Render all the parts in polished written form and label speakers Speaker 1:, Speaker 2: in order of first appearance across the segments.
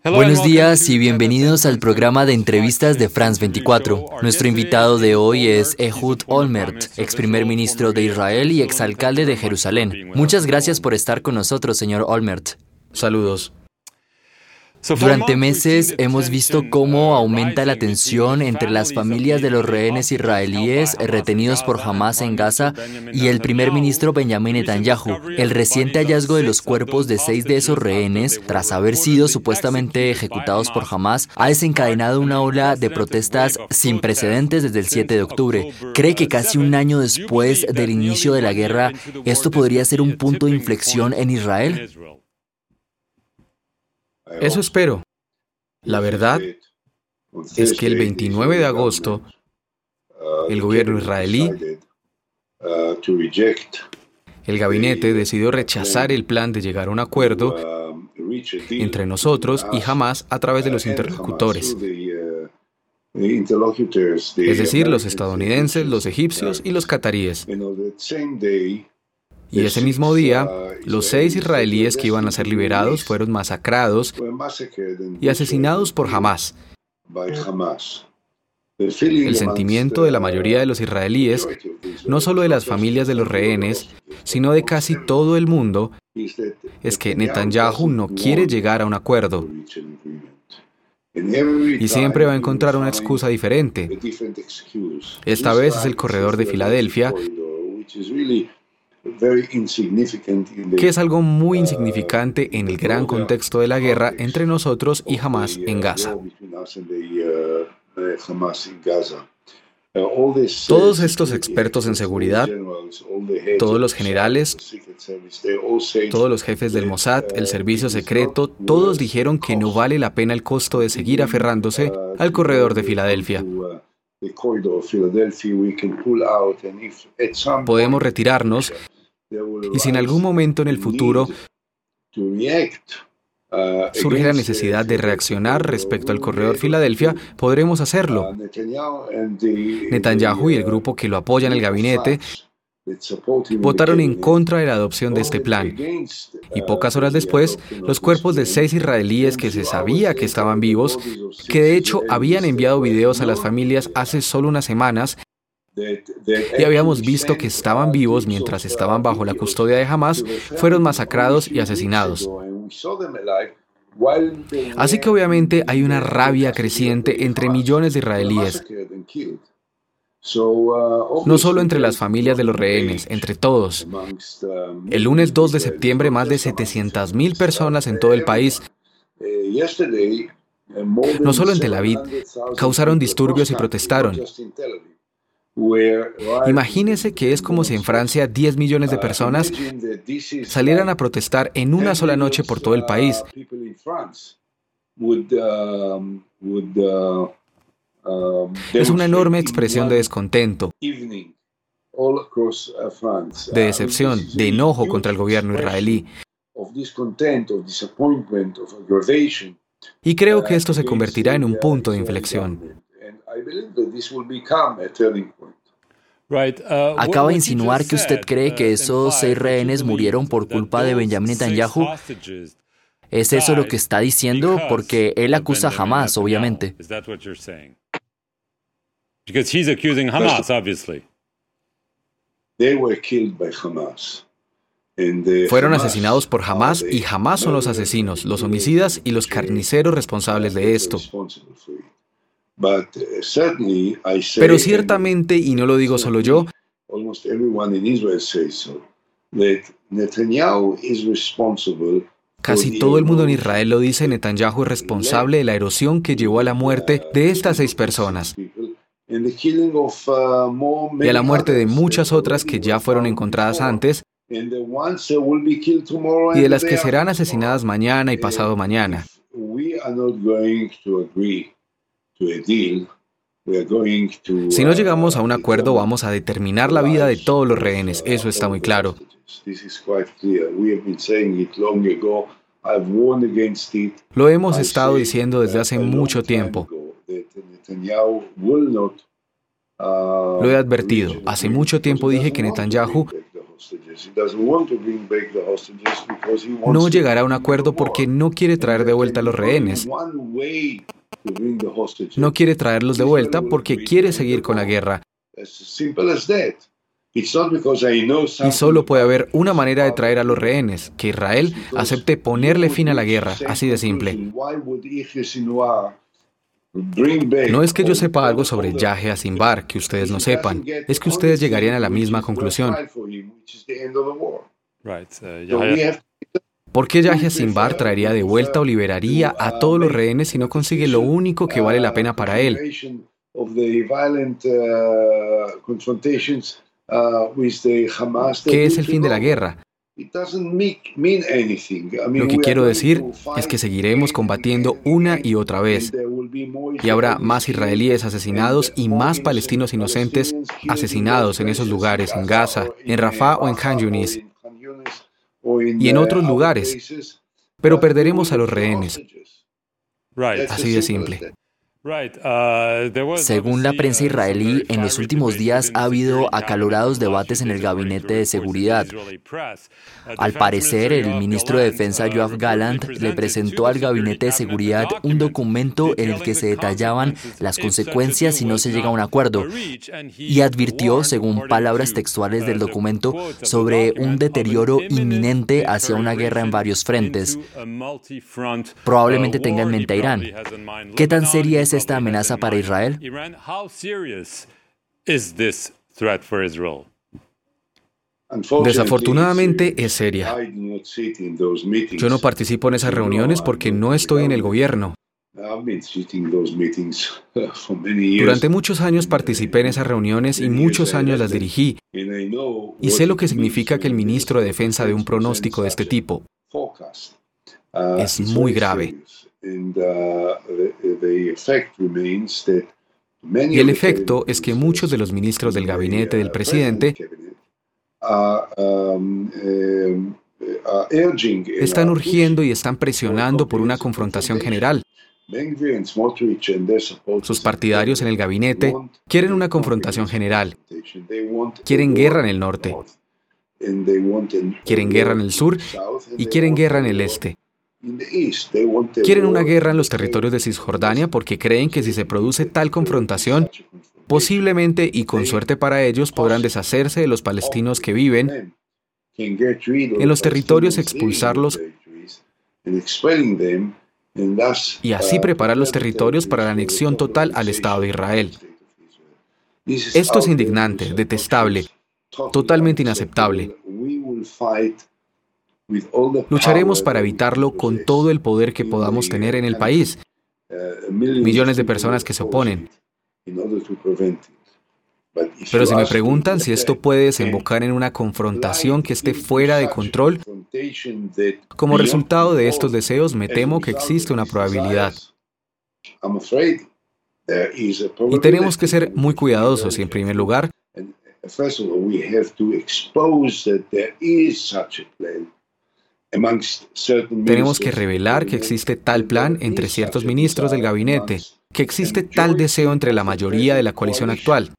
Speaker 1: Buenos días y bienvenidos al programa de entrevistas de France 24. Nuestro invitado de hoy es Ehud Olmert, ex primer ministro de Israel y exalcalde de Jerusalén. Muchas gracias por estar con nosotros, señor Olmert.
Speaker 2: Saludos.
Speaker 1: Durante meses hemos visto cómo aumenta la tensión entre las familias de los rehenes israelíes retenidos por Hamás en Gaza y el primer ministro Benjamin Netanyahu. El reciente hallazgo de los cuerpos de 6 de esos rehenes, tras haber sido supuestamente ejecutados por Hamás, ha desencadenado una ola de protestas sin precedentes desde el 7 de octubre. ¿Cree que casi un año después del inicio de la guerra, esto podría ser un punto de inflexión en Israel?
Speaker 2: Eso espero. La verdad es que el 29 de agosto, el gobierno israelí, el gabinete decidió rechazar el plan de llegar a un acuerdo entre nosotros y Hamás a través de los interlocutores, es decir, los estadounidenses, los egipcios y los cataríes. Y ese mismo día, los 6 israelíes que iban a ser liberados fueron masacrados y asesinados por Hamás. El sentimiento de la mayoría de los israelíes, no solo de las familias de los rehenes, sino de casi todo el mundo, es que Netanyahu no quiere llegar a un acuerdo. Y siempre va a encontrar una excusa diferente. Esta vez es el corredor de Filadelfia, que es algo muy insignificante en el gran contexto de la guerra entre nosotros y Hamás en Gaza. Todos estos expertos en seguridad, todos los generales, todos los jefes del Mossad, el servicio secreto, todos dijeron que no vale la pena el costo de seguir aferrándose al corredor de Filadelfia. Podemos retirarnos y si en algún momento en el futuro surge la necesidad de reaccionar respecto al corredor Filadelfia, podremos hacerlo. Netanyahu y el grupo que lo apoya en el gabinete votaron en contra de la adopción de este plan. Y pocas horas después, los cuerpos de 6 israelíes que se sabía que estaban vivos, que de hecho habían enviado videos a las familias hace solo unas semanas, y habíamos visto que estaban vivos mientras estaban bajo la custodia de Hamás, fueron masacrados y asesinados. Así que obviamente hay una rabia creciente entre millones de israelíes, no solo entre las familias de los rehenes, entre todos. El lunes 2 de septiembre, más de 700,000 personas en todo el país, no solo en Tel Aviv, causaron disturbios y protestaron. Imagínese que es como si en Francia 10 millones de personas salieran a protestar en una sola noche por todo el país. Es una enorme expresión de descontento, de decepción, de enojo contra el gobierno israelí. Y creo que esto se convertirá en un punto de inflexión.
Speaker 1: Acaba de insinuar que usted cree que esos 6 rehenes murieron por culpa de Benjamin Netanyahu. ¿Es eso lo que está diciendo? Porque él acusa a Hamás, obviamente.
Speaker 2: Fueron asesinados por Hamás y Hamás son los asesinos, los homicidas y los carniceros responsables de esto. Pero ciertamente, y no lo digo solo yo, casi todo el mundo en Israel lo dice, Netanyahu es responsable de la erosión que llevó a la muerte de estas 6 personas y a la muerte de muchas otras que ya fueron encontradas antes y de las que serán asesinadas mañana y pasado mañana. Si no llegamos a un acuerdo, vamos a determinar la vida de todos los rehenes. Eso está muy claro. Lo hemos estado diciendo desde hace mucho tiempo. Lo he advertido. Hace mucho tiempo dije que Netanyahu No llegará a un acuerdo porque no quiere traer de vuelta a los rehenes. No quiere traerlos de vuelta porque quiere seguir con la guerra. Y solo puede haber una manera de traer a los rehenes, que Israel acepte ponerle fin a la guerra, así de simple. No es que yo sepa algo sobre Yahya Sinbar que ustedes no sepan, es que ustedes llegarían a la misma conclusión. ¿Por qué Yahya Sinbar traería de vuelta o liberaría a todos los rehenes si no consigue lo único que vale la pena para él? ¿Qué es el fin de la guerra? Lo que quiero decir es que seguiremos combatiendo una y otra vez. Y habrá más israelíes asesinados y más palestinos inocentes asesinados en esos lugares, en Gaza, en Rafah o en Khan Yunis, y en otros lugares. Pero perderemos a los rehenes. Así de simple.
Speaker 1: Según la prensa israelí, en los últimos días ha habido acalorados debates en el gabinete de seguridad. Al parecer, el ministro de Defensa Yoav Gallant le presentó al gabinete de seguridad un documento en el que se detallaban las consecuencias si no se llega a un acuerdo y advirtió, según palabras textuales del documento, sobre un deterioro inminente hacia una guerra en varios frentes. Probablemente tenga en mente a Irán. ¿Qué tan seria es esta amenaza para Israel?
Speaker 2: Desafortunadamente es seria. Yo no participo en esas reuniones porque no estoy en el gobierno. Durante muchos años participé en esas reuniones y muchos años las dirigí. Y sé lo que significa que el ministro de Defensa dé un pronóstico de este tipo. Es muy grave. Y el efecto es que muchos de los ministros del gabinete del presidente están urgiendo y están presionando por una confrontación general. Sus partidarios en el gabinete quieren una confrontación general. Quieren guerra en el norte. Quieren guerra en el sur y quieren guerra en el este. Quieren una guerra en los territorios de Cisjordania porque creen que si se produce tal confrontación, posiblemente y con suerte para ellos podrán deshacerse de los palestinos que viven en los territorios, expulsarlos y así preparar los territorios para la anexión total al Estado de Israel. Esto es indignante, detestable, totalmente inaceptable. Lucharemos para evitarlo con todo el poder que podamos tener en el país. Millones de personas que se oponen. Pero si me preguntan si esto puede desembocar en una confrontación que esté fuera de control, como resultado de estos deseos, me temo que existe una probabilidad. Y tenemos que ser muy cuidadosos y, en primer lugar, tenemos que revelar que existe tal plan entre ciertos ministros del gabinete, que existe tal deseo entre la mayoría de la coalición actual,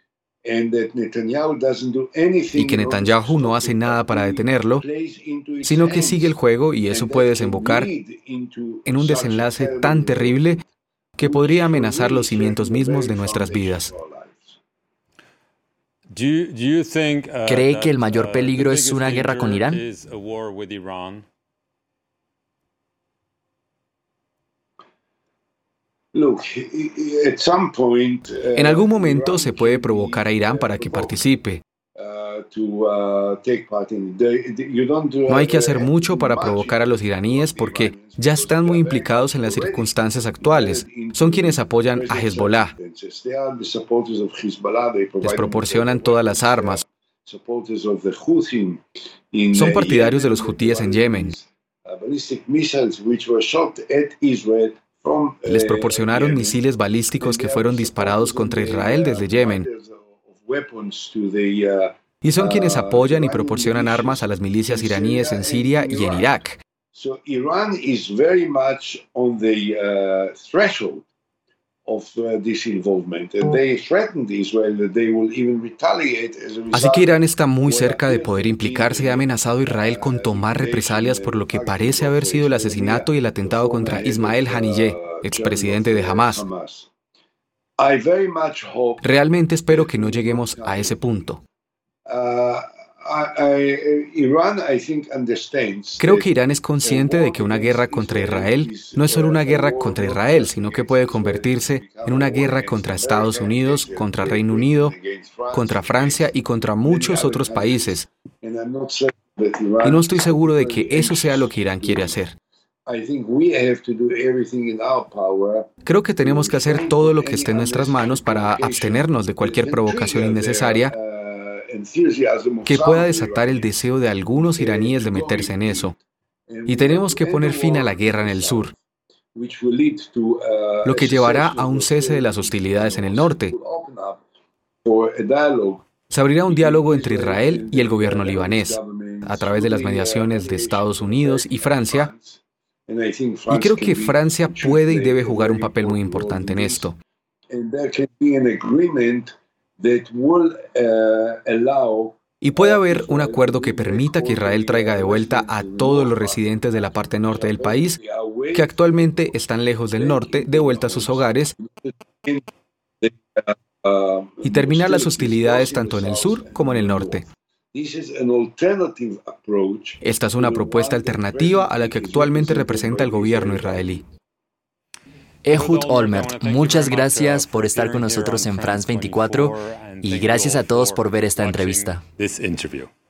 Speaker 2: y que Netanyahu no hace nada para detenerlo, sino que sigue el juego y eso puede desembocar en un desenlace tan terrible que podría amenazar los cimientos mismos de nuestras vidas.
Speaker 1: ¿Cree que el mayor peligro es una guerra con Irán?
Speaker 2: En algún momento se puede provocar a Irán para que participe. No hay que hacer mucho para provocar a los iraníes porque ya están muy implicados en las circunstancias actuales. Son quienes apoyan a Hezbollah. Les proporcionan todas las armas. Son partidarios de los hutíes en Yemen. Les proporcionaron misiles balísticos que fueron disparados contra Israel desde Yemen. Y son quienes apoyan y proporcionan armas a las milicias iraníes en Siria y en Irak. Así que Irán está muy cerca de poder implicarse y ha amenazado a Israel con tomar represalias por lo que parece haber sido el asesinato y el atentado contra Ismael Haniyeh, expresidente de Hamás. Realmente espero que no lleguemos a ese punto. Creo que Irán es consciente de que una guerra contra Israel no es solo una guerra contra Israel, sino que puede convertirse en una guerra contra Estados Unidos, contra Reino Unido, contra Francia y contra muchos otros países. Y no estoy seguro de que eso sea lo que Irán quiere hacer. Creo que tenemos que hacer todo lo que esté en nuestras manos para abstenernos de cualquier provocación innecesaria que pueda desatar el deseo de algunos iraníes de meterse en eso. Y tenemos que poner fin a la guerra en el sur, lo que llevará a un cese de las hostilidades en el norte. Se abrirá un diálogo entre Israel y el gobierno libanés, a través de las mediaciones de Estados Unidos y Francia, y creo que Francia puede y debe jugar un papel muy importante en esto. Y puede haber un acuerdo que permita que Israel traiga de vuelta a todos los residentes de la parte norte del país, que actualmente están lejos del norte, de vuelta a sus hogares, y terminar las hostilidades tanto en el sur como en el norte. Esta es una propuesta alternativa a la que actualmente representa el gobierno israelí.
Speaker 1: Ehud Olmert, muchas gracias por estar con nosotros en France 24 y gracias a todos por ver esta entrevista.